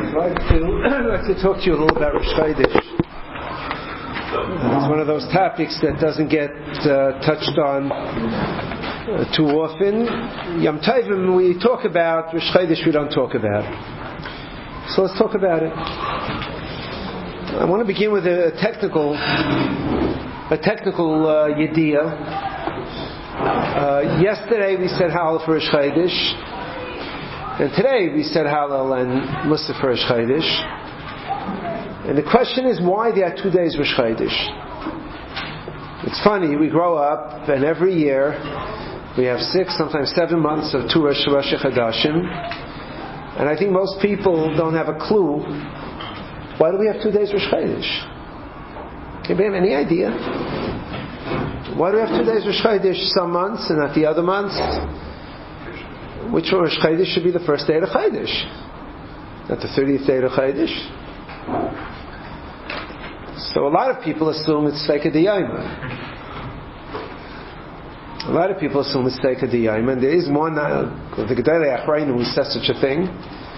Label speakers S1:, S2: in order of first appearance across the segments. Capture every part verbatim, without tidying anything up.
S1: I'd like to, I'd like to talk to you a little about Rosh Chodesh. It's one of those topics that doesn't get uh, touched on uh, too often. Yom Tovim we talk about, Rosh Chodesh we don't talk about. So let's talk about it. I want to begin with a technical, a technical uh, yediyah. Uh, yesterday we said Hallel for Rosh Chodesh. And today we said Hallel and Musaf for Rosh Chodesh. And the question is, why there are two days Rosh Chodesh? It's funny, we grow up and every year we have six, sometimes seven months of two Rosh Chodeshim. And I think most people don't have a clue, why do we have two days Rosh Chodesh? Anybody have any idea? Why do we have two days Rosh Chodesh some months and not the other months? Which Rosh Chodesh should be the first day of the Chodesh? Not the thirtieth day of the Chodesh? So a lot of people assume it's Sfeika D'Yoma. A lot of people assume it's Sfeika D'Yoma, and there is one, uh, the Gedolei Achrayim who says such a thing.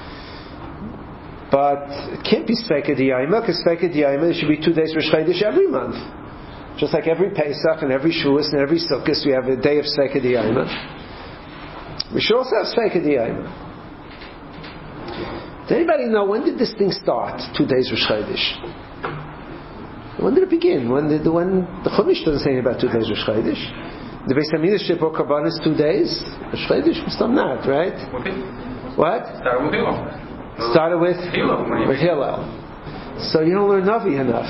S1: But it can't be Sfeika D'Yoma, because Sfeika D'Yoma there should be two days Rosh Chodesh every month. Just like every Pesach and every Shavuos and every Sukkot, we have a day of Sfeika D'Yoma. We should also have Sfeika D'Yoma. Does anybody know when did this thing start? Two days Rosh Chodesh. When did it begin? When did when the Chumash doesn't say anything about two days Rosh Chodesh? The Beis Hamikdash Shebor Karbanos two days Rosh Chodesh. Still not, right?
S2: Okay.
S1: What?
S2: Started with Hillel.
S1: Started with
S2: Hillel.
S1: With Hillel. So you don't learn Navi enough.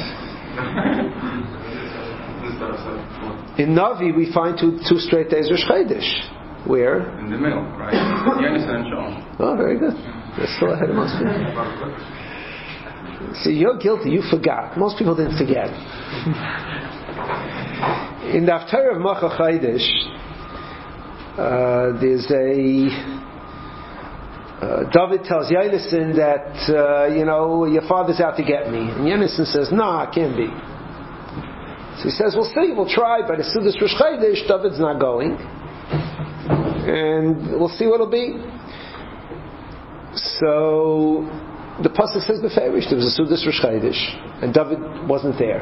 S1: In Navi we find two two straight days Rosh Chodesh. Where?
S2: In the middle, right? Yonis and Shon.
S1: Oh, very good. You're still ahead of most people. See, you're guilty. You forgot. Most people didn't forget. In the Haftarah of Mocha Chodesh, uh, there's a uh, David tells Yonasan that uh, you know your father's out to get me, and Yonasan says, "Nah, it can't be." So he says, "We'll see. We'll try." But as soon as Rosh Chodesh, David's not going. And we'll see what it'll be. So the pasuk says beferish there was a Sudas Rosh Chodesh, and David wasn't there.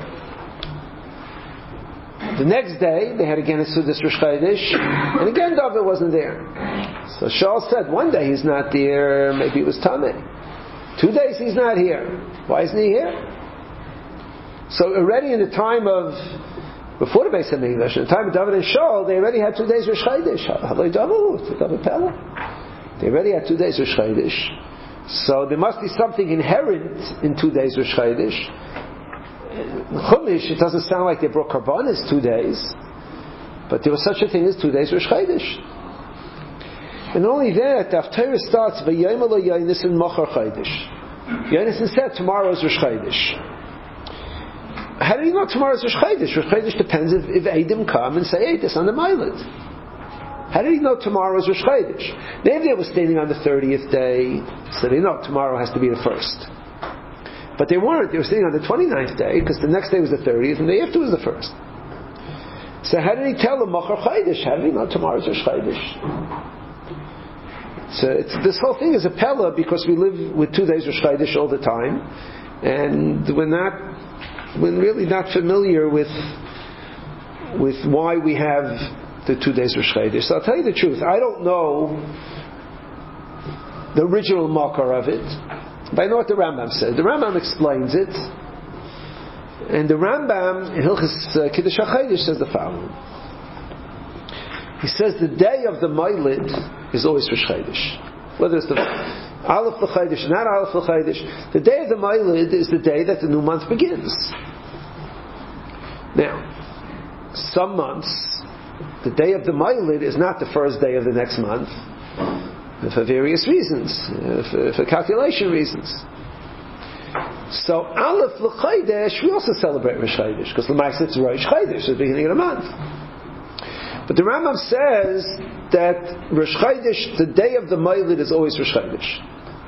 S1: The next day they had again a Sudas Rosh Chodesh, and again David wasn't there. So Shaul said, one day he's not there, maybe it was Tameh. Two days he's not here. Why isn't he here? So already in the time of Before the Beis Hamikdash, in the time of David and Shaul, they already had two days Rosh Chodesh. They already had two days Rosh Chodesh. So there must be something inherent in two days Rosh Chodesh. In Chumash, it doesn't sound like they brought Karbanos two days, but there was such a thing as two days Rosh Chodesh. And not only that, the Haftarah starts V'yayim lo Yonasan Mochar Chodesh. Yonasan said tomorrow is Rosh Chodesh. How do you know tomorrow is Rosh Chodesh? Rosh Chodesh depends if, if Eidim come and say, hey, this on the Ma'ilad. How do you know tomorrow is Rosh Chodesh? Maybe they were standing on the thirtieth day, so they know tomorrow has to be the first. But they weren't. They were standing on the twenty-ninth day, because the next day was the thirtieth, and the day after was the first. So how did he tell them, Mochar Chodesh? How do you know tomorrow is Rosh Chodesh? So it's, this whole thing is a pella, because we live with two days Rosh Chodesh all the time, and we're not We're really not familiar with with why we have the two days Rosh Chodesh. So I'll tell you the truth. I don't know the original makar of it, but I know what the Rambam said. The Rambam explains it, and the Rambam in Hilchos uh, Kiddush HaChodesh says the following. He says the day of the Ma'ilid is always Rosh Chodesh, whether it's the Aleph l'Chodesh, not Aleph l'Chodesh. The day of the Ma'ilid is the day that the new month begins. Now, some months, the day of the Ma'ilid is not the first day of the next month, for various reasons, for, for calculation reasons. So Aleph l'Chodesh, we also celebrate Rosh Chodesh, because l'Maisa it's Rosh Chodesh, the beginning of the month. But the Rambam says that Rosh Chodesh, the day of the Ma'ilid, is always Rosh Chodesh.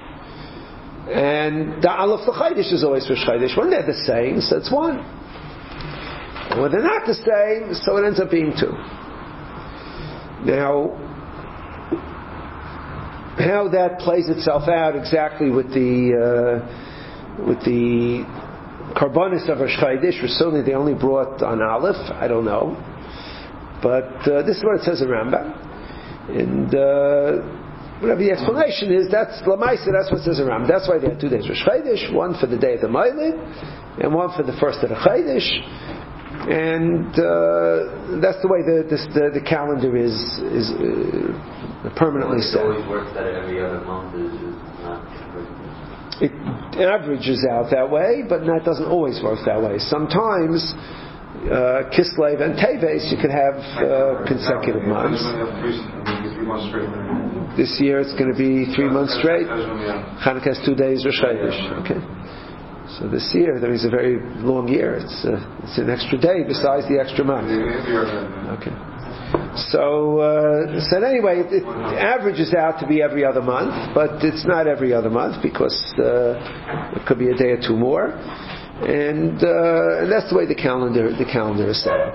S1: And the Aleph l'Chodesh is always Rosh Chodesh. When they're the same, so it's one. And when they're not the same, so it ends up being two. Now, how that plays itself out exactly with the uh, with the Karbonis of Rosh Chodesh, or certainly they only brought on Aleph, I don't know. But uh, this is what it says in Rambam. And uh, whatever the explanation is, that's Lamaisa, that's what it says in Rambam. That's why they had two days Rosh Chodesh, one for the day of the Mailid, and one for the first of the Chodesh. And uh, that's the way the, this, the the calendar is is uh, permanently set.
S3: It always works that every other month is, is not.
S1: It averages out that way, but that doesn't always work that way. Sometimes uh, Kislev and Teves you could have uh, consecutive months. This year it's going to be three months straight. Chanukah has two days Rosh Chodesh. Okay. So this year there is a very long year. It's uh, it's an extra day besides the extra month. Okay. So uh, so anyway, it, it averages out to be every other month, but it's not every other month because uh, it could be a day or two more, and, uh, and that's the way the calendar the calendar is set up.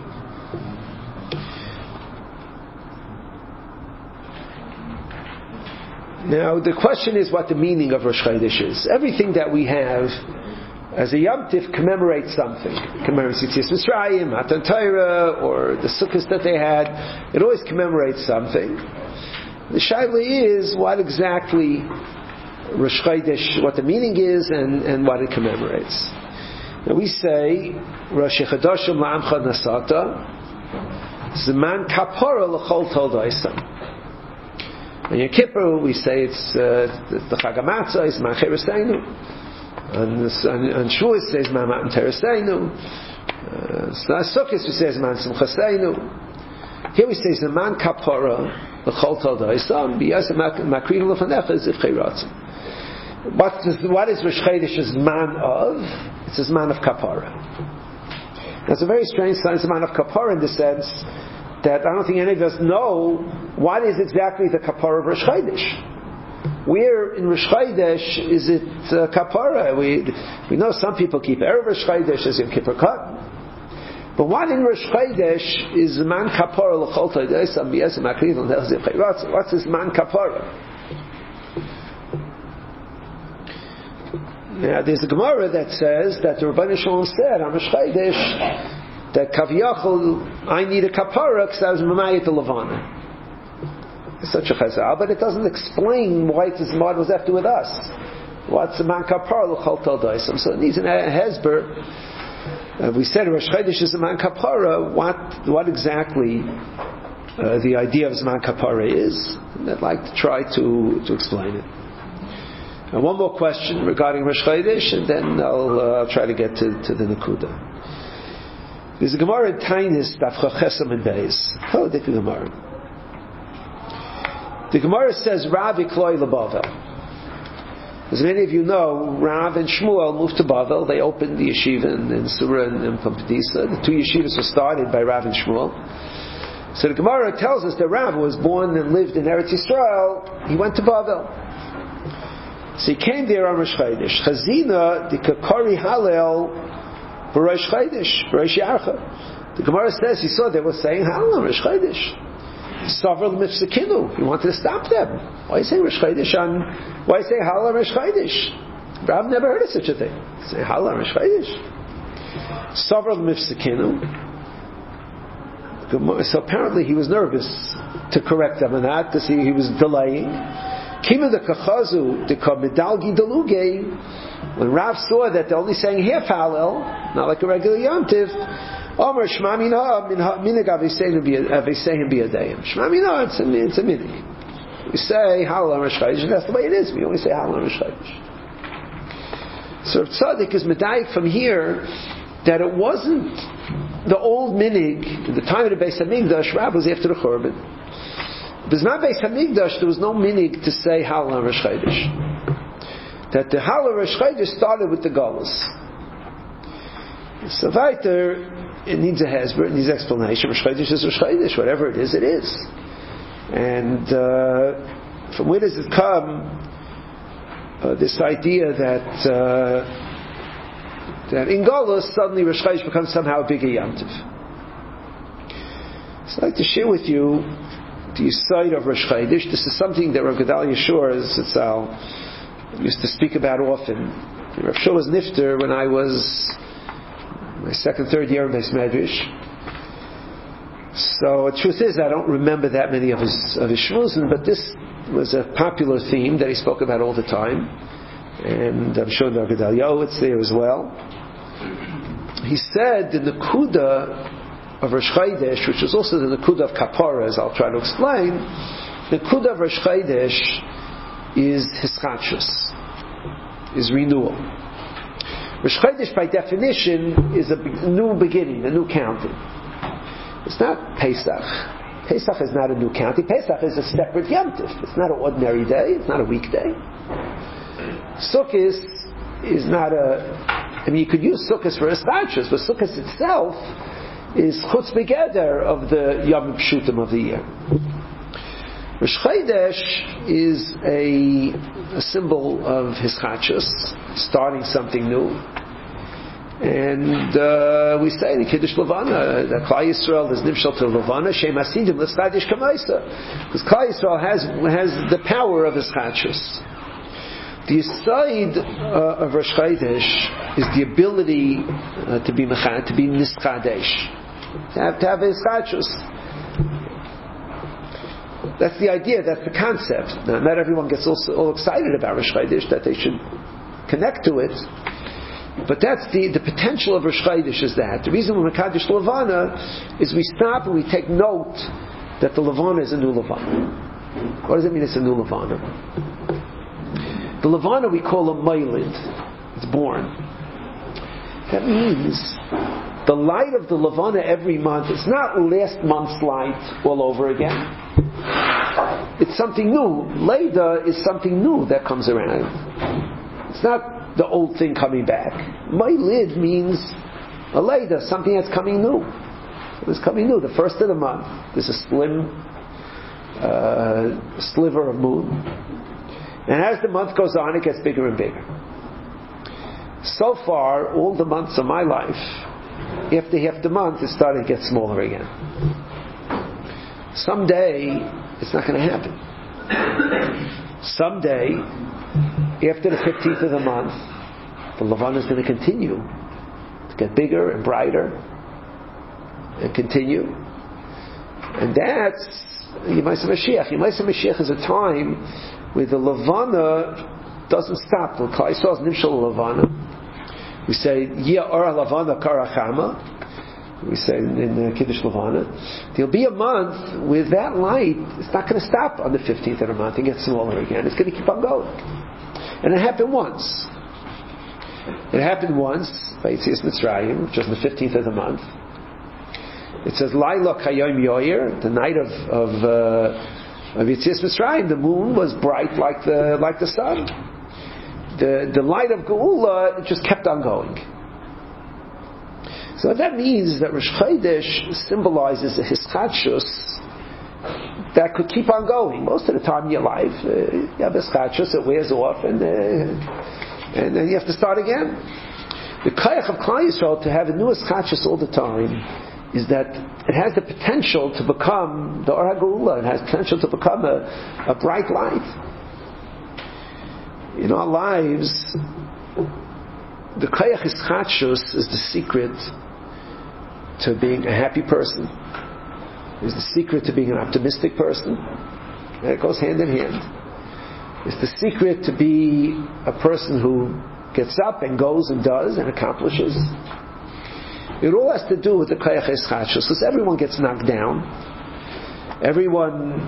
S1: Now the question is what the meaning of Rosh Chodesh is. Everything that we have as a Yom Tif commemorates something. It commemorates Yetzias Mitzrayim, Matan Torah, or the Sukkos that they had. It always commemorates something. The shaila is what exactly Rosh Chodesh, what the meaning is, and, and what it commemorates. Now we say Rosh Chodesh La'amcha Nasata Zman Kapara L'Chol Toldoisam. On Yom Kippur, we say it's uh, the Chag HaMatzah, it's Man Chereseinu. On, on Shavuos, it says Man Matan Tereseinu. On Sukkot, we say Man Simchaseinu. Here we say Zaman Kapara L'Chol Toldoisam B'Yasem Makrin L'Fanecha Zivchei Ratzon. What is what is Rosh Chodesh's man of? It's a man of Kapara. That's a very strange sign. It's a man of Kapara in the sense that I don't think any of us know what is exactly the kapara of Rosh Chodesh. Where in Rosh Chodesh is it uh, kapara? We we know some people keep Erev Rosh Chodesh as Yom Kippur Katan. But what in Rosh Chodesh is man kapara l'chol todayis amiyas makriv l'nechaz yivchei ratzon? What's this man kapara? Now there's a Gemara that says that the Rabbeinu Shalom said on Rosh Chodesh that Kaviyachol, I need a kapara because I was Mamayit to Levana. It's such a chazal, but it doesn't explain why this mod was after with us. What's the man kapara l'chol toldoisam? So it needs an hesber. Uh, we said Rosh Chodesh is a man kapara. What what exactly uh, the idea of Zman kapara is? And I'd like to try to to explain it. And one more question regarding Rosh Chodesh, and then I'll uh, try to get to, to the Nakuda. There's a Gemara in Tainis, Daf Chesam and Beis. How did the Gemara? The Gemara says, Rav Ikloi LeBavel. As many of you know, Rav and Shmuel moved to Bavel. They opened the yeshiva in, in Surah and in Pampedisa. The two yeshivas were started by Rav and Shmuel. So the Gemara tells us that Rav was born and lived in Eretz Yisrael. He went to Bavel. So he came there on Rosh Chodesh. Chazina, the Kakari Halel, Rosh Chodesh, Rosh Yarcha. The Gemara says he saw they were saying Halal on Rosh Chodesh. Savral Mifsakinu. He wanted to stop them. Why say Rosh Chodesh on? Why say Halal on Rosh Chodesh? Rav never heard of such a thing. Say Halal on Rosh Chodesh. Savral Mifsakinu. So apparently he was nervous to correct them on that because he, he was delaying. Kima the Kachazu the Kamidalgi Deluge. When Rav saw that they're only saying half Hallel, not like a regular Yom Tiv, Omer Shema Mina Minig Aviseinu Biyadayim. Shema Mina, it's a it's a minig. We say Hallel on Rosh Chodesh, and that's the way it is. We only say Hallel on Rosh Chodesh. So Tzaddik is medayik from here that it wasn't the old minig in the time of the Beis Hamikdash. Rav was after the Churban. But not Beis Hamikdash. There was no minig to say Hallel on Rosh Chodesh. That the Halal Rosh Chodesh started with the Galus. So weiter, it needs a hesber, it needs explanation. Rosh Chodesh is Rosh Chodesh, whatever it is, it is. And uh, from where does it come? Uh, this idea that uh, that in Galus suddenly Rosh Chodesh becomes somehow a bigger Yom Tov. So I'd like to share with you the Yesod of Rosh Chodesh. This is something that Rav Gedalia Shor Zitzal used to speak about often. Rav Shor was nifter when I was my second, third year in Beis Medrash. So the truth is, I don't remember that many of his of his shmuzin, but this was a popular theme that he spoke about all the time, and I'm sure Rav Gedalia it's there as well. He said the Nekuda of Rosh Chodesh, which is also the Nekuda of Kapara, as I'll try to explain, the Nekuda of Rosh Chodesh is Hischachus, is renewal. Rosh Chodesh, by definition, is a new beginning, a new counting. It's not Pesach. Pesach is not a new counting. Pesach is a separate Yom Tov. It's not an ordinary day. It's not a weekday. Sukkot is not a... I mean, you could use Sukkot for Hischachus, but Sukkot itself is Chutz Begeder of the Yom Pshutim of the year. Rosh Chodesh is a, a symbol of Hischachus, starting something new. And uh, we say in Kiddush Levana that Klal Yisrael is Nimshal to Levana, Shem Hasidim L'Schadish Kamaisa, because Klal Yisrael has has the power of Hischachus. The Yesod uh, of Rosh Chodesh is the ability uh, to be mechan, to be nischadesh, to have to have Hischachus. That's the idea. That's the concept. Now, not everyone gets all, all excited about Rosh Chodesh that they should connect to it. But that's the, the potential of Rosh Chodesh is that. The reason we're Mekadesh Levana is we stop and we take note that the Levana is a new Levana. What does it mean it's a new Levana? The Levana we call a Mailid. It's born. That means the light of the Levana every month is not last month's light all over again. It's something new. Leda is something new that comes around. It's not the old thing coming back. Mailid means a Leda, something that's coming new. It's coming new. The first of the month, there's a slim uh, sliver of moon. And as the month goes on, it gets bigger and bigger. So far, all the months of my life, after half the month, it's starting to get smaller again. Someday, it's not going to happen. Someday, after the fifteenth of the month, the Levana is going to continue to get bigger and brighter and continue. And that's Yemaisa Mashiach. Yemaisa Mashiach is a time where the Levana doesn't stop. The Klal Yisrael is Nimshal Levana. We say Yia Ora Levana Karachama. We say in, in uh, Kiddush Levana. There'll be a month where that light is not going to stop on the fifteenth of the month and get smaller again. It's going to keep on going. And it happened once. It happened once by Yetzias Mitzrayim, which was on the fifteenth of the month. It says Laila Kayom Yoyer, the night of of, uh, of Yetzias Mitzrayim, the moon was bright like the like the sun. The the light of Geula, it just kept on going. So what that means is that Rosh Chodesh symbolizes a hischachus that could keep on going. Most of the time in your life, uh, you have hischachus, it wears off, and uh, and then you have to start again. The koyach of Klal Yisrael to have a new hischachus all the time is that it has the potential to become the Or HaGeula. It has potential to become a, a bright light. In our lives, the koyach hischachus is the secret to being a happy person. It's the secret to being an optimistic person. And it goes hand in hand. It's the secret to be a person who gets up and goes and does and accomplishes. It all has to do with the koyach hischachus, because everyone gets knocked down. Everyone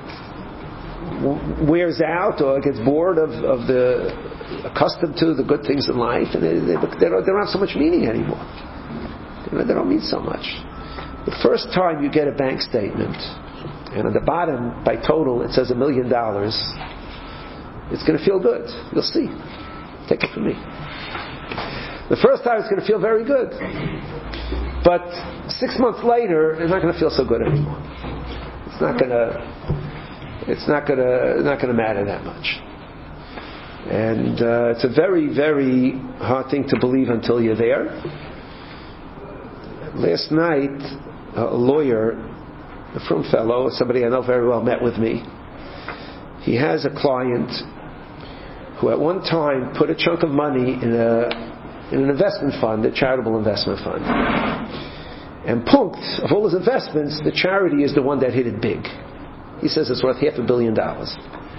S1: w- wears out or gets bored of, of the accustomed to the good things in life, and they, they, they, don't, they don't have so much meaning anymore. They don't mean so much. The first time you get a bank statement, and on the bottom, by total, it says a million dollars, it's going to feel good. You'll see. Take it from me. The first time, it's going to feel very good. But six months later, it's not going to feel so good anymore. It's not going to. It's not going to. Not going to matter that much. And uh, it's a very, very hard thing to believe until you're there. Last night, a lawyer a frum fellow, somebody I know very well, met with me. He has a client who at one time put a chunk of money in a in an investment fund, a charitable investment fund. And punkt, of all his investments, the charity is the one that hit it big. He says it's worth half a billion dollars.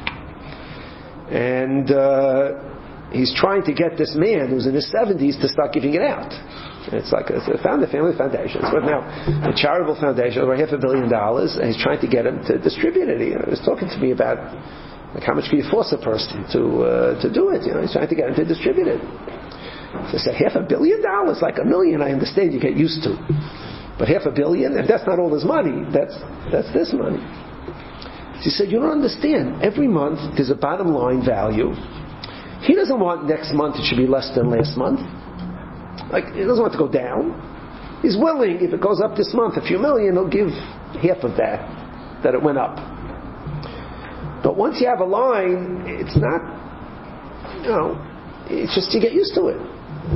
S1: And uh, he's trying to get this man who's in his seventies to start giving it out. It's like a, it's a family, family foundation. It's worth now a charitable foundation over half a billion dollars, and he's trying to get him to distribute it. He was talking to me about like how much can you force a person to uh, to do it. You know, he's trying to get him to distribute it. So I said, half a billion dollars, like a million, I understand you get used to, but half a billion, and that's not all his money. That's that's this money. He said, you don't understand. Every month there's a bottom line value. He doesn't want next month it should be less than last month. Like, he doesn't want to go down. He's willing, if it goes up this month a few million, he'll give half of that, that it went up. But once you have a line, it's not, you know, it's just you get used to it.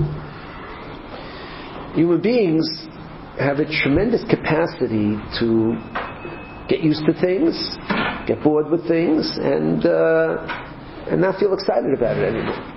S1: Human beings have a tremendous capacity to get used to things, get bored with things, and uh, and not feel excited about it anymore.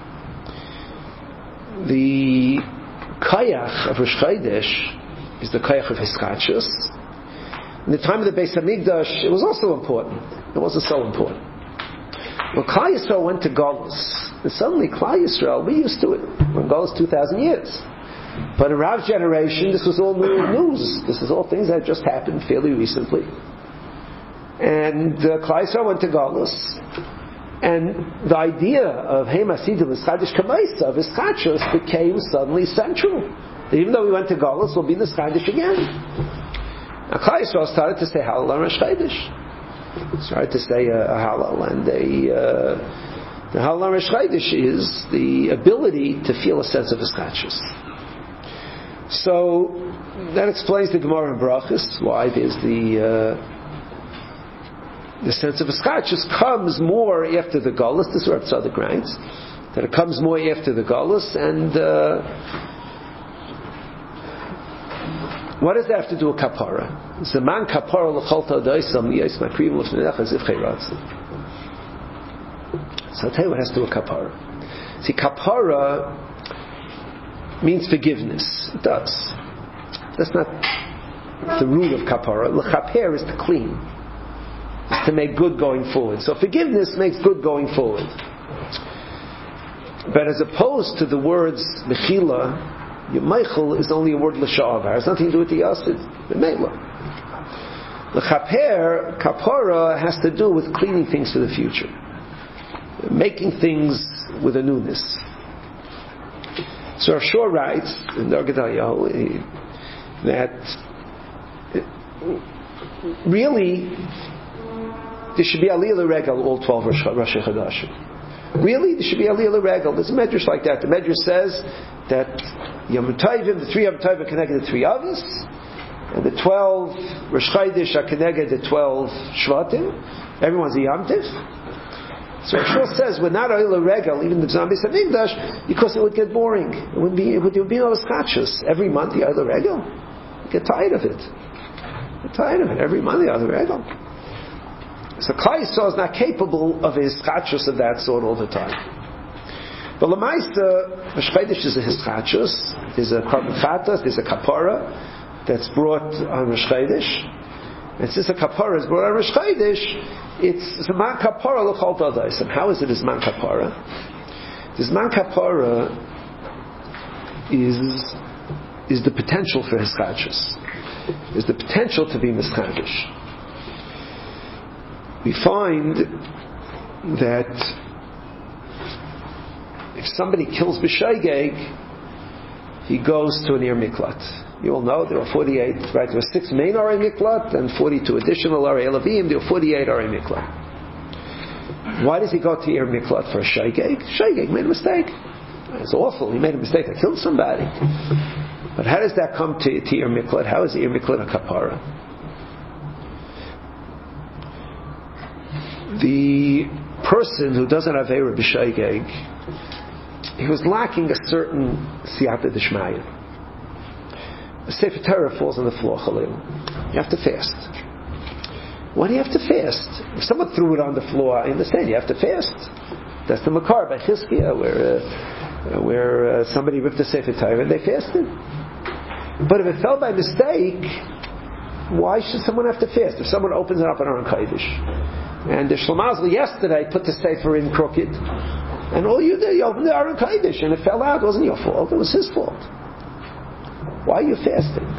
S1: The kayach of Rosh Chodesh is the kayach of Hiskachus. In the time of the Beis Hamikdash, it was also important. It wasn't so important. When Klal Yisrael went to Golus, and suddenly Klal Yisrael, we used to it. When Golus two thousand years. But in Rav's generation, this was all new news. This is all things that just happened fairly recently. And uh, Klal Yisrael went to Golus, and the idea of Hey Masidim Eschadish Kamaisa of Eschachos became suddenly central. Even though we went to Golus, we'll be in Eschadish again. And Klal Yisrael started to say Hallel on Rosh Chodesh. Started to say a, a Hallel, and they, uh, the Hallel on Rosh Chodesh is the ability to feel a sense of Eschachos. So that explains the Gemara in Brachos, why there's the uh, the sense of Eschachos comes more after the Golus. This is where Tzaddik writes that it comes more after the Golus. And uh, what does that have to do with Kapara? Zaman Kapara l'chol ta'odaisam niyos makriv l'fnecha zivchei ratzon. So I'll tell you what has to do with Kapara. See, Kapara means forgiveness. It does. That's not the root of Kapara. L'chaper is to clean. Is to make good going forward. So forgiveness makes good going forward. But as opposed to the words Mechila, Yemeichel is only a word L'sha'avar. It has nothing to do with the Yasid. L'meila. L'chaper, Kapara, has to do with cleaning things for the future. Making things with a newness. So Rav Shor writes in Dar Gedayahu that really there should be Aliyah L'Regel all twelve Rosh Chodashim. Really, there should be Aliyah L'Regel. There's a medrash like that. The medrash says that Yom Tovim, the three Yom Tovim are connected to three Avos, and the twelve Rosh Chodesh are connected to twelve Shvatim. Everyone's a Yom Tiv. So Rav Shor says we're not Aliyah L'Regel, even the Beis Hamikdash, because it would get boring. It would be, it would, it would be no Eschachos. Every month the Aliyah L'Regel. You get tired of it. You get tired of it. Every month the Aliyah L'Regel. So Klal Yisrael is not capable of a hischachus of that sort all the time. But L'maisa, Rosh Chodesh is a hischachus. There's a korban chatas, there's a kapara that's brought on Rosh Chodesh. And since a kapara is brought on Rosh Chodesh, it's Zman kapara l'chol ta'odais. And how is it Zman kapara? The Zman kapara is is the potential for hischachus. Is the potential to be mischagish. We find that if somebody kills b'shaygeg, he goes to an Ir Miklat. You all know there are forty-eight, right? There are six main Arei Miklat and forty-two additional Arei Elavim. There are forty-eight Arei Miklat. Why does he go to Ir Miklat for a shaygeg? Shaygeg made a mistake. It's awful. He made a mistake. I killed somebody. But how does that come to, to Ir Miklat? How is Ir Miklat a kapara? The person who doesn't have Eira b'shaygeg, he was lacking a certain siyata d'shmaya. The Sefer Torah falls on the floor, Chalil. You have to fast. Why do you have to fast? If someone threw it on the floor, I understand you have to fast. That's the Makar by Chizkiah, where uh, where uh, somebody ripped the Sefer Torah and they fasted. But if it fell by mistake, why should someone have to fast? If someone opens it up in Aron Kodesh, and the Shlomazli yesterday put the Sefer in crooked, and all you did, you opened the Aron Kodesh and it fell out, it wasn't your fault, it was his fault. Why are you fasting?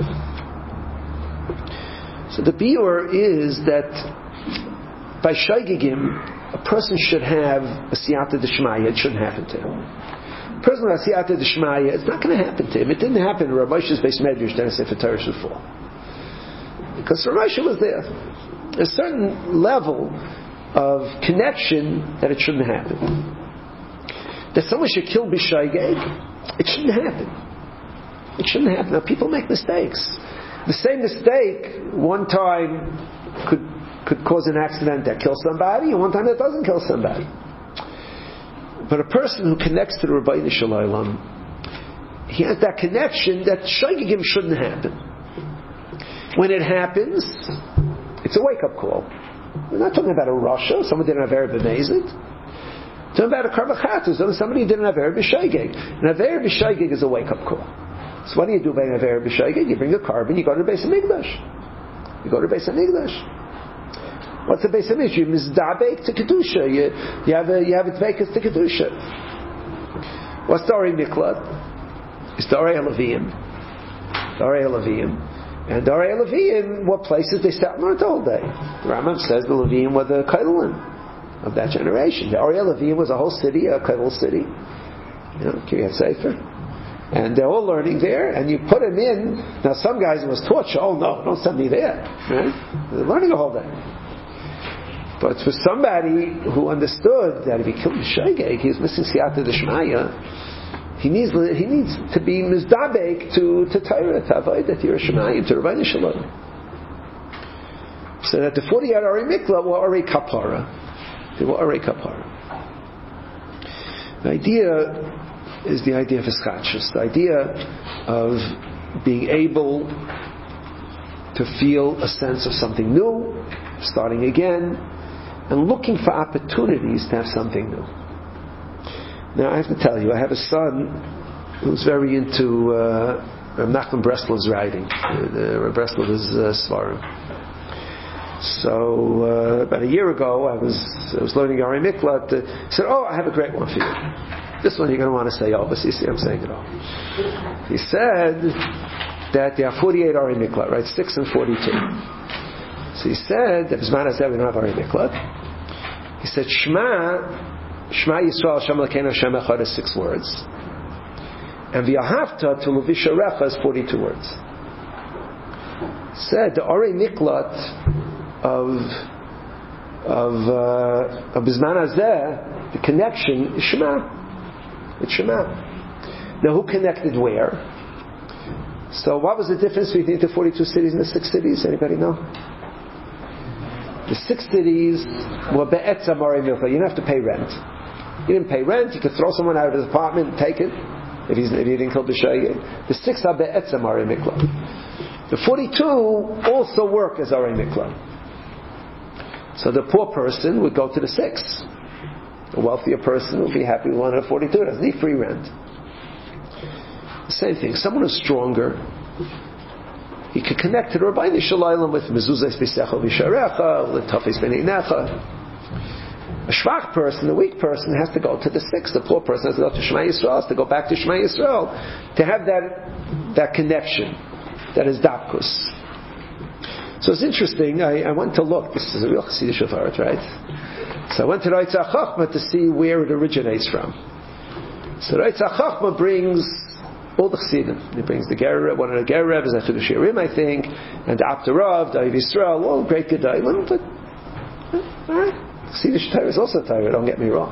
S1: So the biur is that by shaygigim, a person should have a siyata d'shmaya. It shouldn't happen to him. A person with a siyata d'shmaya, it's not going to happen to him. It didn't happen in Rav Moshe's Beis Medrash that a Sefer Torah should fall, because Rav Moshe was there. A certain level of connection that it shouldn't happen. That someone should kill b'shaygeg, it shouldn't happen. It shouldn't happen. Now people make mistakes. The same mistake one time could could cause an accident that kills somebody, and one time that doesn't kill somebody. But a person who connects to the Rabbeinu Shalom, he has that connection that shaygigim shouldn't happen. When it happens, it's a wake-up call. We're not talking about a Rasha, someone didn't have Erev B'Mezid. We're talking about a Karvachatus, somebody who didn't have Erev B'Shaygeg. And Erev B'Shaygeg is a wake-up call. So what do you do by an Erev B'Shaygeg? You bring a carbon, you go to the Beis HaMikdash. You go to the Beis HaMikdash. What's the Beis HaMikdash? You mizdabek to Kedusha. You, you have a, you have a dvekas to Kedusha. What's the Ori Miklat? It's the Ori Elavim. The Ori Elavim. And the Ori Elavim, what places they sat on the whole day? The Rambam says the Levim were the Kailim of that generation. The Ori Elavim was a whole city, a Kail city. You know, Kiryat Sefer. And they're all learning there, and you put them in. Now some guys was taught, oh no, don't send me there. Right? They're learning a whole day. But for somebody who understood that if he killed Shaygeg, he was missing Siyata D'Shmaya, he needs he needs to be mizdabek to to Torah, to Avodah, to Yerushalayim, to Rabbeinu Shalom. So that the forty-eight Ari Mikla were Ari Kapara. They were Ari Kapara. The idea is the idea of Ischachus, the idea of being able to feel a sense of something new, starting again, and looking for opportunities to have something new. Now I have to tell you, I have a son who's very into uh, Nachman Breslov's writing. Uh, Breslov is uh, Svarim. So uh, about a year ago, I was I was learning Ari Miklat. Uh, he said, "Oh, I have a great one for you. This one you're going to want to say all, but you see, I'm saying it all." He said that there are forty-eight Ari Miklat, right? Six and forty-two. So he said that Bisman Hazeh we don't have Ari Miklat. He said Shema, Shema Yisrael Hashem Elokeinu Hashem Echad is six words, and V'ahavta to Levisha Recha is forty-two words. He said the Ari Miklat of of uh, of Bisman Hazeh, the connection is Shema. It's Shema. Now, who connected where? So, what was the difference between the forty-two cities and the six cities? Anybody know? The six cities were be'etzam Ari Milcha. You didn't have to pay rent. You didn't pay rent. You could throw someone out of his apartment and take it if he's if he didn't kill the B'Shaygeg. The six are be'etzam Ari Mikla. The forty-two also work as Ari Mikla. So the poor person would go to the six. A wealthier person will be happy with one of the forty-two. Doesn't need free rent. The same thing. Someone who's stronger, he could connect to the Rabbeinu Shalom with mezuzah b'secha v'sharecha, with tafis b'neinecha. A shvach person, a weak person, has to go to the six. The poor person has to go to Shema Yisrael, has to go back to Shema Yisrael to have that that connection. That is dapkus. So it's interesting. I, I went to look. This is a real Chassidish of art, right? So I went to Reitzach Chachma to see where it originates from. So Reitzach Chachma brings all the Chassidim. He brings the Ger, one of the Ger Rebbe's, the Chidush Yerim, I think, and the Apterav, the Aviv Yisrael, all great Gedalim. But all right, Chassidish Torah is also Torah. Don't get me wrong.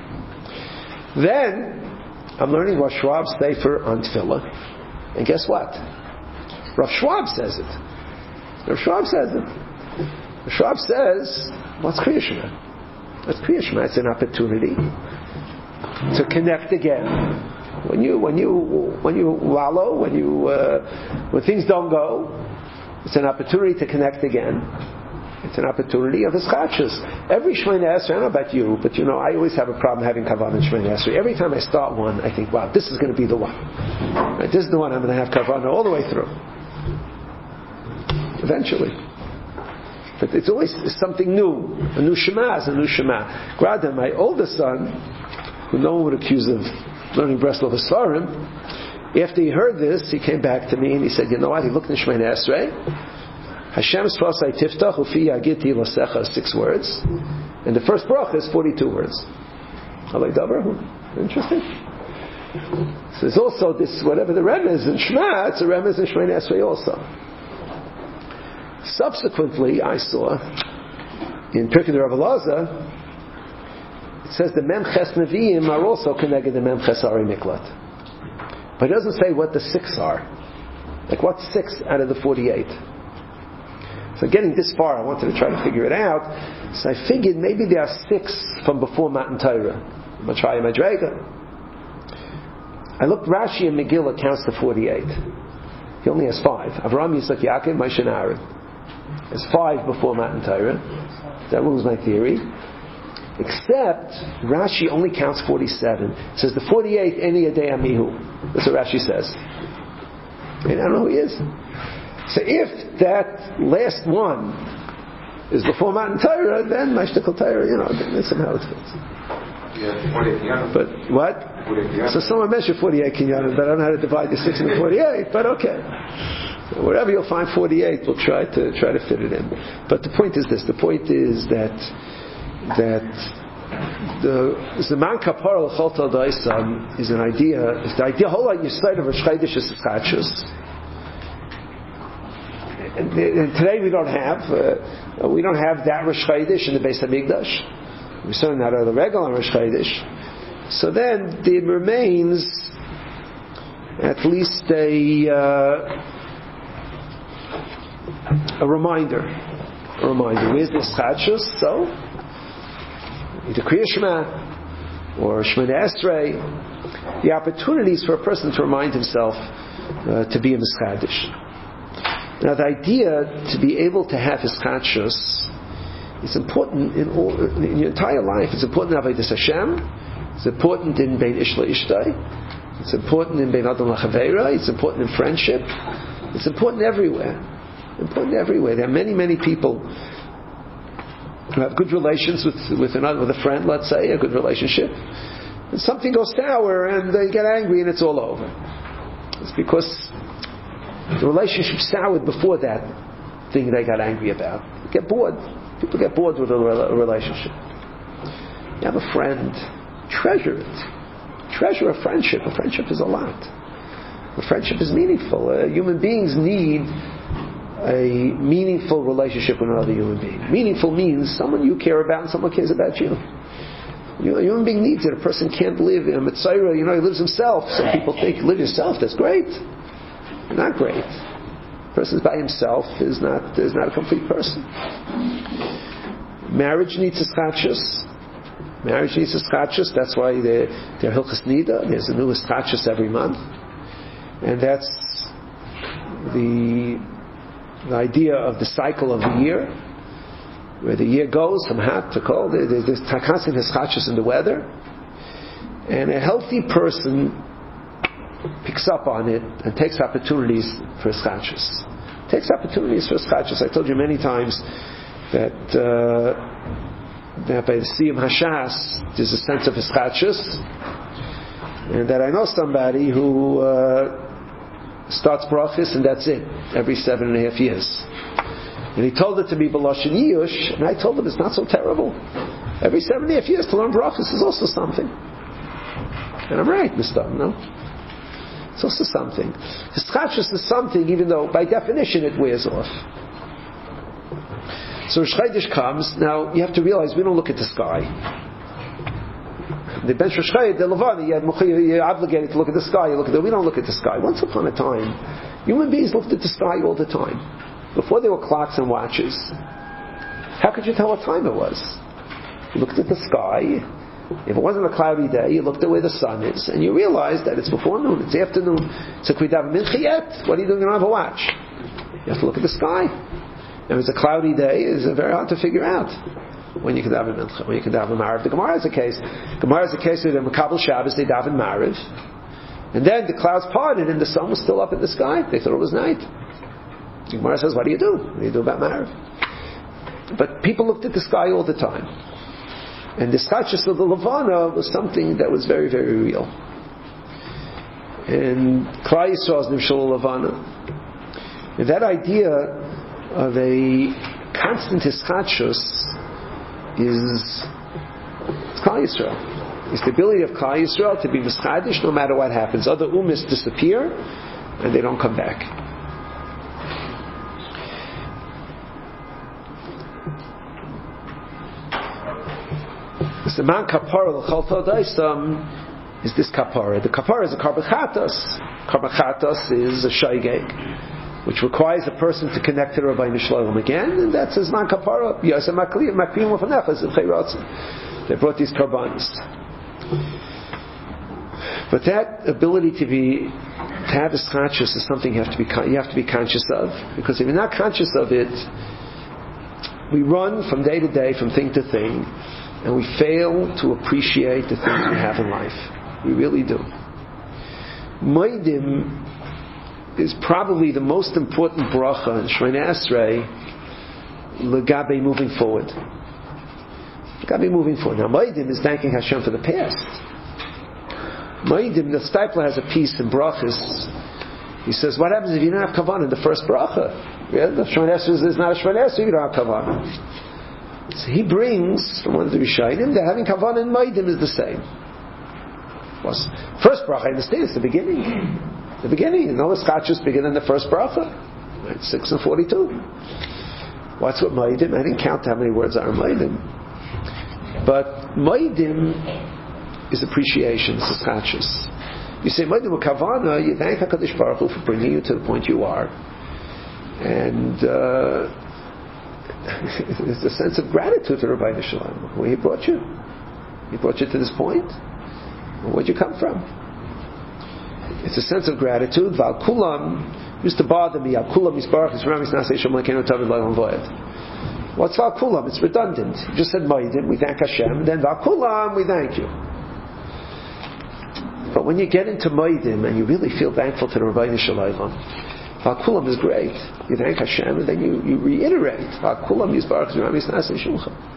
S1: Then I'm learning Rav Schwab's Sefer on Tefillah, and guess what? Rav Schwab says it. Rav Schwab says it. Rav Schwab says, what's Kriya Shema? What's Kriya Shema? It's an opportunity to connect again. When you when you when you wallow, when you uh, when things don't go, it's an opportunity to connect again. It's an opportunity of Hischachus. Every Shemini Esrei, I don't know about you, but you know, I always have a problem having Kavanah in Shemini Esrei. Every time I start one, I think, wow, this is going to be the one. Right? This is the one I'm going to have Kavanah all the way through. Eventually. But it's always something new. A new Shema is a new Shema. Grada, my oldest son, who no one would accuse of learning Breslov Hasarim, after he heard this, he came back to me and he said, you know what, he looked in Shemini Esrei, Hashem's Fasai Tiftach Ufi Yagiti Lasecha is six words, and the first bracha is forty-two words. Halei Davar? Interesting. So there's also this, whatever the remez in Shema, it's a remez in Shemini Esrei also. Subsequently, I saw in Pirkei Rav Elazar, it says the Mem Ches Nevi'im are also connected to Mem Ches Ari Miklat. But it doesn't say what the six are. Like what's six out of the forty-eight? So getting this far, I wanted to try to figure it out. So I figured maybe there are six from before Matan Torah. Machaya Madrega. I looked, Rashi and Megillah counts to forty-eight. He only has five. Avraham, Yitzchak, Yaakov, Moshe, and Aaron. There's five before Matan Torah. That rules my theory. Except Rashi only counts forty-seven. It says the forty-eight Eni Yadei Amihu. That's what Rashi says. I don't know who he is. So if that last one is before Matan Torah, then Mashtikal Torah, you know, then somehow it fits.
S2: Yeah,
S1: but what? So someone mentioned forty-eight kinyanim, but I don't know how to divide the six into forty-eight. But okay, so wherever you'll find forty-eight, we'll try to try to fit it in. But the point is this: the point is that that the Zaman Kapar L'Chol Daisam is an idea. Is the idea whole like you said of Rosh Chodesh is Hischachus. And, and today we don't have uh, we don't have that Rosh Chodesh in the Beis Hamikdash. We're certainly not on the regular Rosh Chodesh. So then it remains at least a uh, a reminder, a reminder. Where's the Hischachus? So either Kriya Shema or Shemini Esrei, the opportunities for a person to remind himself uh, to be a Mischadish. Now, the idea to be able to have Hischachus is important in, all, in your entire life. It's important in Avodas Hashem. It's important in Bein Ish LaIshtay. It's important in Bein Adam LaChavera. It's important in friendship. It's important everywhere. Important everywhere. There are many, many people who have good relations with with another, with a friend, let's say, a good relationship. And something goes sour, and they get angry, and it's all over. It's because the relationship soured before that thing they got angry about. They get bored. People get bored with a, re- a relationship. You have a friend, treasure it. Treasure a friendship. A friendship is a lot. A friendship is meaningful. Uh, human beings need a meaningful relationship with another human being. Meaningful means someone you care about and someone cares about you. You, a human being needs it. A person can't live in a mitzvah. You know, he lives himself. Some people think, live yourself, that's great. Not great. A person by himself is not is not a complete person. Marriage needs Hischachus. Marriage needs Hischachus. That's why they're, they're Hilchas Nida. There's a new Hischachus every month. And that's the, the idea of the cycle of the year, where the year goes from hot to cold. There's, there's constant Hischachus in the weather. And a healthy person picks up on it and takes opportunities for Hischachus. Takes opportunities for Hischachus. I told you many times that uh, that by the Siyum Hashas there's a sense of Hischachus, and that I know somebody who uh, starts brachas and that's it every seven and a half years. And he told it to me B'Lashon Yiyush, and I told him it's not so terrible. Every seven and a half years to learn brachas is also something. And I'm right, Mister No. It's also something. Hischachus is something, even though by definition it wears off. So Rosh Chodesh comes. Now you have to realize we don't look at the sky. The bench Rosh Chodesh, the Levana, you're obligated to look at the sky. You look at the, we don't look at the sky. Once upon a time, human beings looked at the sky all the time. Before there were clocks and watches, how could you tell what time it was? You looked at the sky. If it wasn't a cloudy day, you looked at where the sun is, and you realized that it's before noon, it's afternoon. So, what are you doing? You don't have a watch. You have to look at the sky. And it's a cloudy day, it's very hard to figure out when you can daven mincha, when you can daven ma'ariv. The Gemara is a case. Gemara is a case where the Makabel Shabbos they daven ma'ariv, and then the clouds parted and the sun was still up in the sky. They thought it was night. The Gemara says, "What do you do? What do you do about ma'ariv?" But people looked at the sky all the time, and the skachus of the Levana was something that was very, very real. And Klal Yisrael's Nimshul Levana, and that idea of a constant hischachus is Klal Yisrael. It's the ability of Klal Yisrael to be mischadish no matter what happens. Other ummis disappear and they don't come back. The man kapara l'chol todaisam is this kapara. The kapara is a karbachatas. Karbachatas is a shaygeg, which requires a person to connect to the Rabbeinu Shalom again, and that's his man kapara. Yaseh makli makrim u'fanechas in. They brought these karbanis, but that ability to be to have this conscious is something you have to be you have to be conscious of, because if you're not conscious of it, we run from day to day, from thing to thing, and we fail to appreciate the things we have in life. We really do. Moedim is probably the most important bracha in Shemona Esrei legabe moving forward. Legabe moving forward. Now, Moedim is thanking Hashem for the past. Moedim, the Stipler has a piece in brachas. He says, what happens if you don't have kavanah in the first bracha? Yeah, the Shemona Esrei is not a Shemona Esrei, you don't have kavanah. So he brings from one of the Rishayim that having kavanah in Moedim is the same. First bracha, I understand, it's the beginning. The beginning, you know, the skachus begin in the first bracha. Right? six and forty-two. What's with Moedim? I didn't count how many words are in Moedim. But Moedim is appreciation, it's the skachus. You say Moedim with kavanah, you thank HaKadosh Baruch Hu for bringing you to the point you are. And uh, it's a sense of gratitude to Rabbeinu Shalom, where he brought you. He brought you to this point. Where'd you come from? It's a sense of gratitude. Val kulam used to bother me. Al kulam isbarach yisramis nasei shem lekenu tavid lo'olam voed. What's val kulam? It's redundant. You just said Moedim, we thank Hashem. Then val kulam, we thank you. But when you get into Moedim and you really feel thankful to the Rabbeinu Shalom, val kulam is great. You thank Hashem and then you, you reiterate val kulam isbarach yisramis nasei shemcha.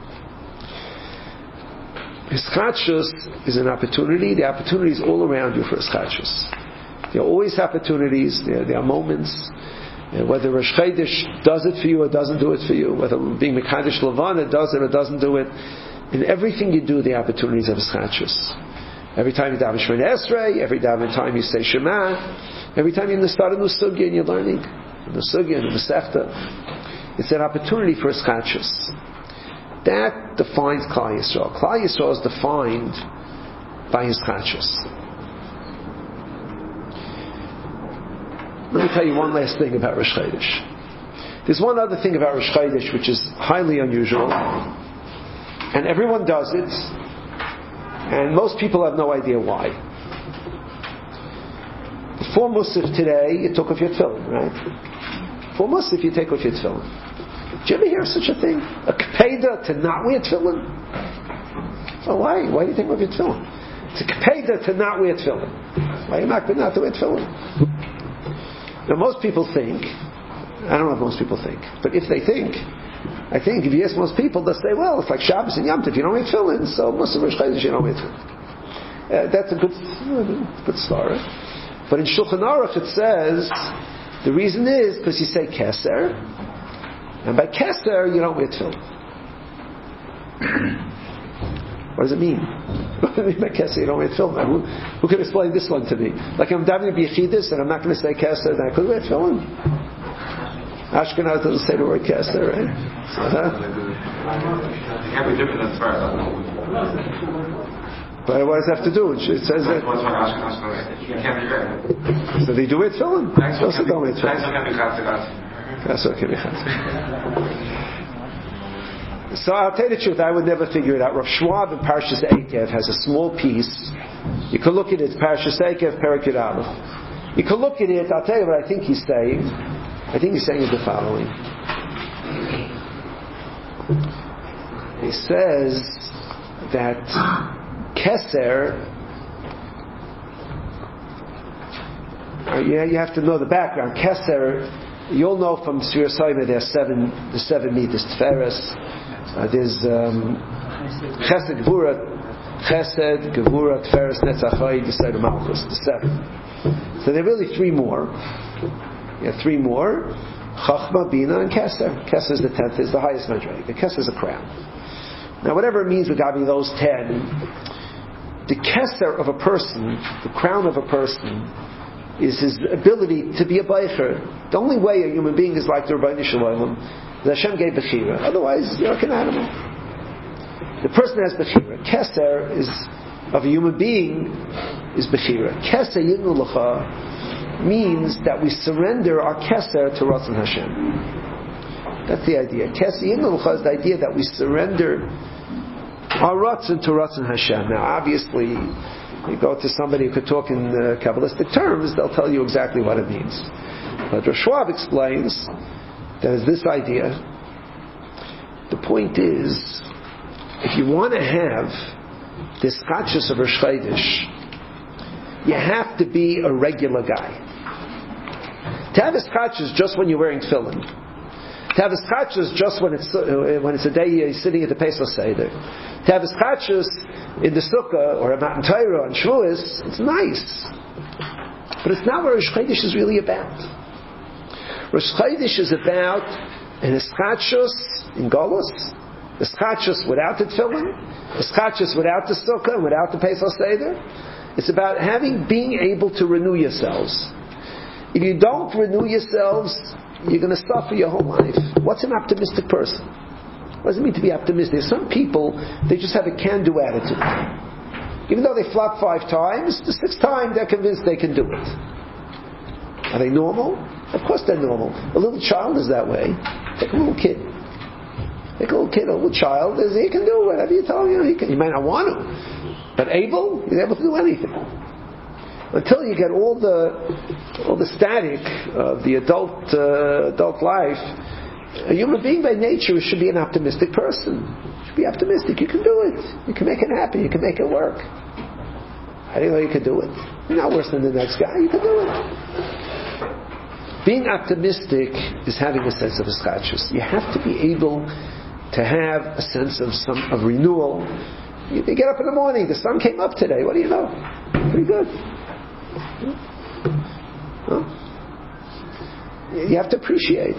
S1: Hischachus is an opportunity. The opportunity is all around you for hischachus. There are always opportunities. There, there are moments. And whether Rosh Chodesh does it for you or doesn't do it for you, whether being Mekadesh Levana does it or doesn't do it, in everything you do, the opportunities of hischachus. Every time you daven Shemona Esrei, every time you say Shema, every time you start a new sugya and you're learning, a new sugya, a new masechta, it's an opportunity for hischachus. That defines Klal Yisrael. Klal Yisrael is defined by his chachus. Let me tell you one last thing about Rosh Chodesh. There's one other thing about Rosh Chodesh which is highly unusual, and everyone does it, and most people have no idea why. Before Musaf today, you took off your tefillin, right? Before Musaf, you take off your tefillin. Did you ever hear of such a thing? A kpeda to not wear tefillin? So why? Why do you think of your tefillin? It's a kpeda to not wear tefillin. Why are you not going not to wear tefillin? Now most people think, I don't know what most people think, but if they think, I think if you ask most people, they'll say, well, it's like Shabbos and Yom Tov, if you don't wear tefillin, so most of Rosh Chodesh you don't wear tefillin. Uh, that's a good, uh, good story. But in Shulchan Aruch it says, the reason is because you say keser, and by keser, you don't wear tefillin. What does it mean? What does it mean by keser, you don't wear tefillin? Who, who can explain this one to me? Like I'm davening b'yechidus and I'm not going to say keser, then I could wear tefillin. Ashkenaz doesn't say the word keser, right? Uh-huh. But what does it have to do? It says that. So they do wear tefillin. Those who don't wear tefillin. So I'll tell you the truth, I would never figure it out. Rav Schwab in Parshas Eikev has a small piece. You can look at it, Parshas Eikev, Perek Yud Aleph. You can look at it, I'll tell you what I think he's saying. I think he's saying is the following. He says that Keser, uh, yeah, you have to know the background. Keser, you'll know from Sfir Soima there's seven, the seven meters Tferes. Uh, there's um, Chesed, Gvura, Chesed, Gevura, Tferes, Netzachai, Yisrael, Malchus, the seven. So there are really three more. Yeah, three more. Chachma, Bina, and Keser. Keser is the tenth, is the highest measure. The Keser is a crown. Now, whatever it means regarding those ten, the Keser of a person, the crown of a person, is his ability to be a Beicher. The only way a human being is like the Rabbeinu Shalom is Hashem gave Bechira. Otherwise, you're like an animal. The person has Bechira. Keser is of a human being is Bechira. Keser Yidnu L'cha means that we surrender our Keser to Ratzon Hashem. That's the idea. Keser Yidnu L'cha is the idea that we surrender our Ratzon to Ratzon Hashem. Now, obviously, you go to somebody who could talk in uh, Kabbalistic terms, they'll tell you exactly what it means. But Rosh Schwab explains that is this idea. The point is, if you want to have this Chachus of Rosh Chodesh, you have to be a regular guy. To have a Chachus just when you're wearing tefillin. To have a Chachus just when it's uh, when it's a day you're sitting at the Pesach Seder. To have a Chachus in the Sukkah or a Matan Torah on Shavuos, it's nice. But it's not what Rosh Chodesh is really about. Rosh Chodesh is about an Eschachus in Golos, Eschachus without the Tefillin, Eschachus without the Sukkah, without the Pesach Seder. It's about having, being able to renew yourselves. If you don't renew yourselves, you're going to suffer your whole life. What's an optimistic person? What does it mean to be optimistic? Some people, they just have a can-do attitude. Even though they flop five times, the sixth time they're convinced they can do it. Are they normal? Of course they're normal. A little child is that way. Take a little kid. Take a little kid, a little child, is he can do whatever you tell him. You know, he, can, he might not want to. But able, he's able to do anything. Until you get all the all the static of the adult uh, adult life, a human being by nature should be an optimistic person. You should be optimistic. You can do it. You can make it happen. You can make it work. I didn't know you could do it. You're not worse than the next guy. You can do it. Being optimistic is having a sense of eschatzus. You have to be able to have a sense of some of renewal. You, you get up in the morning. The sun came up today. What do you know? Pretty good. Huh? You have to appreciate.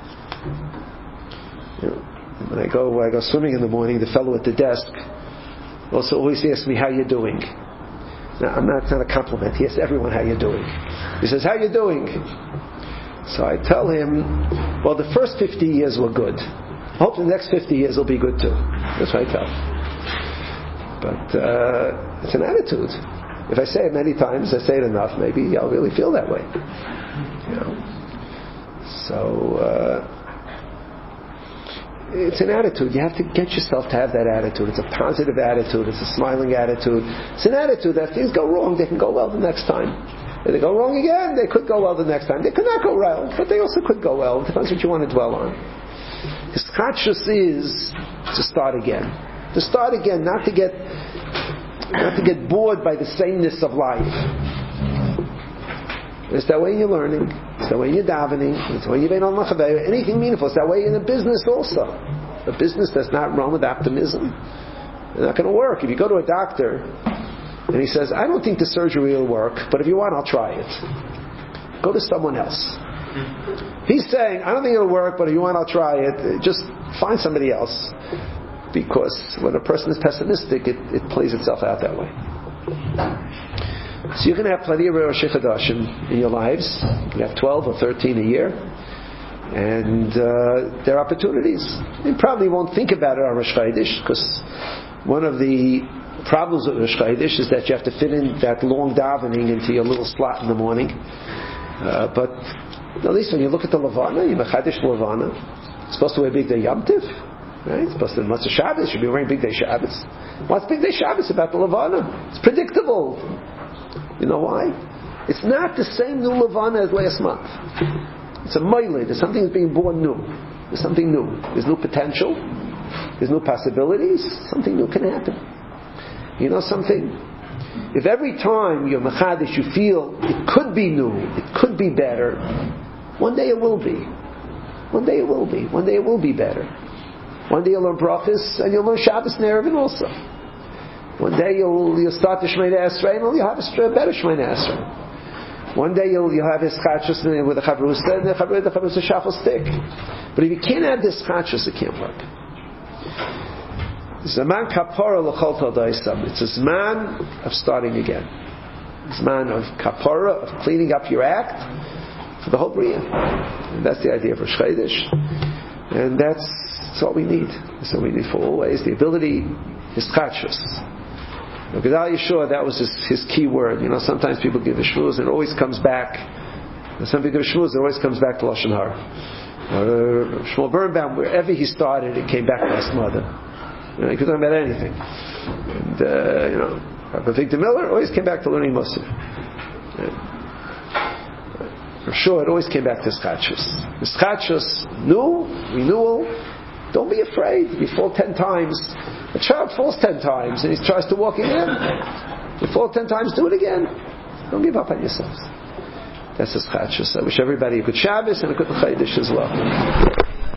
S1: You know, when I go when I go swimming in the morning, the fellow at the desk also always asks me how you're doing. Now, I'm not, it's not a compliment. He asks everyone how you're doing. He says, how you doing? So I tell him, well, the first fifty years were good. I hope the next fifty years will be good too. That's what I tell him. But uh, it's an attitude. If I say it many times, I say it enough, maybe I'll really feel that way. You know? So, uh, it's an attitude. You have to get yourself to have that attitude. It's a positive attitude. It's a smiling attitude. It's an attitude that if things go wrong, they can go well the next time. If they go wrong again, they could go well the next time. They could not go well, but they also could go well. It depends what you want to dwell on. His chachus is to start again. To start again, not to get not to get bored by the sameness of life. It's that way you're learning. It's that way you're davening. It's that way you're being on machaveh. Anything meaningful. It's that way in a business also. A business that's not run with optimism, it's not going to work. If you go to a doctor and he says, I don't think the surgery will work, but if you want, I'll try it. Go to someone else. He's saying, I don't think it'll work, but if you want, I'll try it. Just find somebody else. Because when a person is pessimistic, it, it plays itself out that way. So you're going to have plenty of Rosh Chodeshim in your lives. You can have twelve or thirteen a year. And uh, there are opportunities. You probably won't think about it on Rosh Chodesh, because one of the problems with Rosh Chodesh is that you have to fit in that long davening into your little slot in the morning. Uh, but at least when you look at the Levana, you Mechadesh Levana, it's supposed to wear big day Yom Tiv. Right? It's supposed to be Matzah Shabbos. You should be wearing Big Day Shabbos. What's Big Day Shabbos about the Levana? It's predictable. You know why? It's not the same new Levana as last month. It's a Meileh. There's something that's being born new. There's something new. There's new potential. there's new possibilities, something new can happen. You know something? If every time you're mechadish, you feel it could be new, it could be better, one day it will be. One day it will be. One day it will be better. One day you'll learn brachas and you'll learn Shabbos and Erevin also. One day you'll you'll start the Shemoneh Esrei and you'll have a better Shemoneh Esrei. One day you'll you'll have ischachus with the chavrusa and the chavrusa the chavrusa shachal stick. But if you can't have this ischachus, it can't work. Zaman kapara l'chol todaisam. It's a zman of starting again. A zman of kapara, of cleaning up your act for the whole bria. And that's the idea of Rosh Chodesh. And that's, that's what we need. That's what we need for always. The ability is chachus. Gedal Yeshua, that was his, his key word. You know, sometimes people give a shmuz and it always comes back. And some people give a shmuz, it always comes back to Lashon Hara. Uh, Shmuel Birnbaum, wherever he started, it came back to his mother. You know, he could talk about anything. And, uh, you know, Rabbi Victor Miller always came back to learning Musar. For sure, it always came back to Schachus. Schachus, new, renewal. Don't be afraid. You fall ten times. A child falls ten times and he tries to walk again. You fall ten times, do it again. Don't give up on yourselves. That's the Schachus. I wish everybody a good Shabbos and a good Chodesh as well.